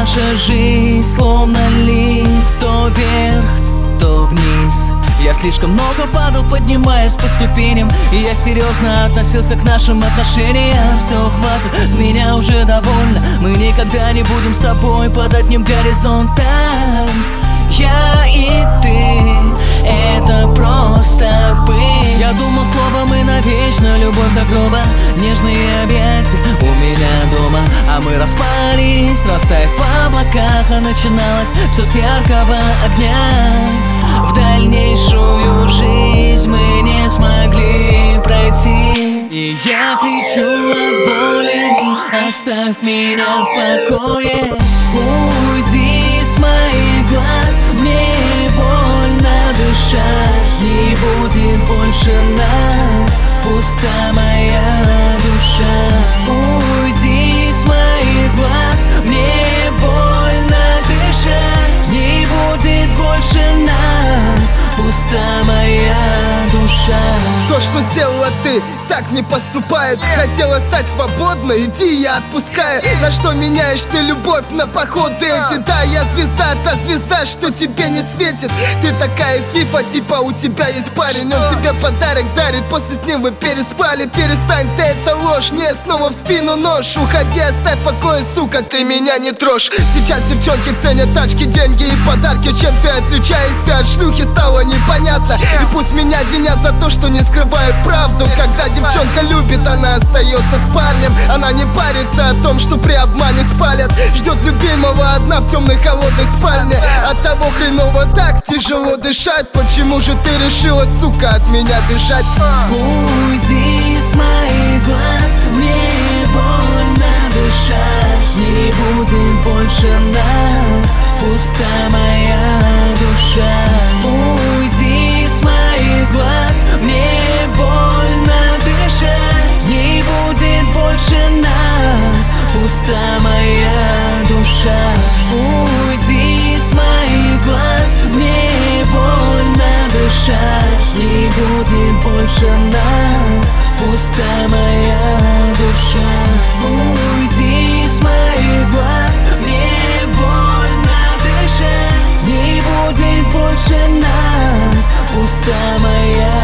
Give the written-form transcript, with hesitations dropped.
Наша жизнь словно лифт, то вверх, то вниз. Я слишком много падал, поднимаясь по ступеням, и я серьезно относился к нашим отношениям. Все, хватит, с меня уже довольно. Мы никогда не будем с тобой под одним горизонтом. Я и ты, это просто быть. Я думал, слово мы навечно, любовь до гроба, нежные объятия у меня дома. А мы распались, растаяв в облаках, а начиналось все с яркого огня. В дальнейшую жизнь мы не смогли пройти, и я кричу от боли: оставь меня в покое. Уйди с моих глаз, мне больно дышать. Не будет больше нас, пуста моя душа. Уйди с моих глаз, мне больно дышать. Не будет больше нас, пуста моя душа. То, что сделала ты, так не поступает. Хотела стать свободной, иди, я отпускаю. На что меняешь ты любовь на походы эти? Да, я звезда, та звезда, что тебе не светит. Ты такая фифа, типа у тебя есть парень, он тебе подарок дарит, после с ним вы переспали. Перестань, ты, это ложь, мне снова в спину нож. Уходи, оставь в покое, сука, ты меня не трожь. Сейчас девчонки ценят тачки, деньги и подарки. Чем ты отличаешься от шлюхи, стало непонятно. И пусть меня винят за то, что не скрываю правду. Когда девчонка любит, она остается с парнем. Она не парится о том, что при обмане спалят. Ждет любимого одна в темной холодной спальне. От того хреново так тяжело дышать. Почему же ты решила, сука, от меня бежать? Уйди с моих глаз, мне больно дышать. Не будет больше нас, пуста моя душа. Уйди с моих глаз, мне больно дышать. Не будет больше нас, пуста моя душа. Уйди с моих глаз, мне больно дышать. Не будет больше нас, пуста моя душа. Уйди с моих глаз, мне больно дышать. Не будет больше нас, пуста моя